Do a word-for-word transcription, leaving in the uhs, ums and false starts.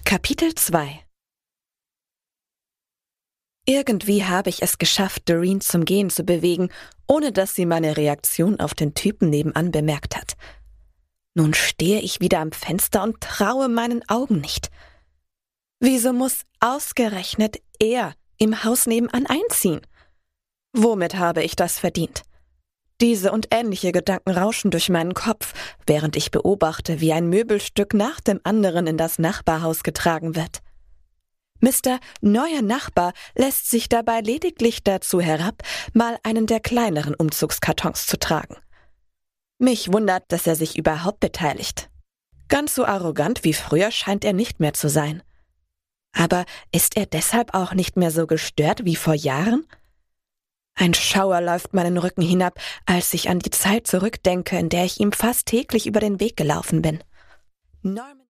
Kapitel zwei. Irgendwie habe ich es geschafft, Doreen zum Gehen zu bewegen, ohne dass sie meine Reaktion auf den Typen nebenan bemerkt hat. Nun stehe ich wieder am Fenster und traue meinen Augen nicht. Wieso muss ausgerechnet er im Haus nebenan einziehen? Womit habe ich das verdient? Diese und ähnliche Gedanken rauschen durch meinen Kopf, während ich beobachte, wie ein Möbelstück nach dem anderen in das Nachbarhaus getragen wird. Mister Neuer Nachbar lässt sich dabei lediglich dazu herab, mal einen der kleineren Umzugskartons zu tragen. Mich wundert, dass er sich überhaupt beteiligt. Ganz so arrogant wie früher scheint er nicht mehr zu sein. Aber ist er deshalb auch nicht mehr so gestört wie vor Jahren? Ein Schauer läuft meinen Rücken hinab, als ich an die Zeit zurückdenke, in der ich ihm fast täglich über den Weg gelaufen bin. Norman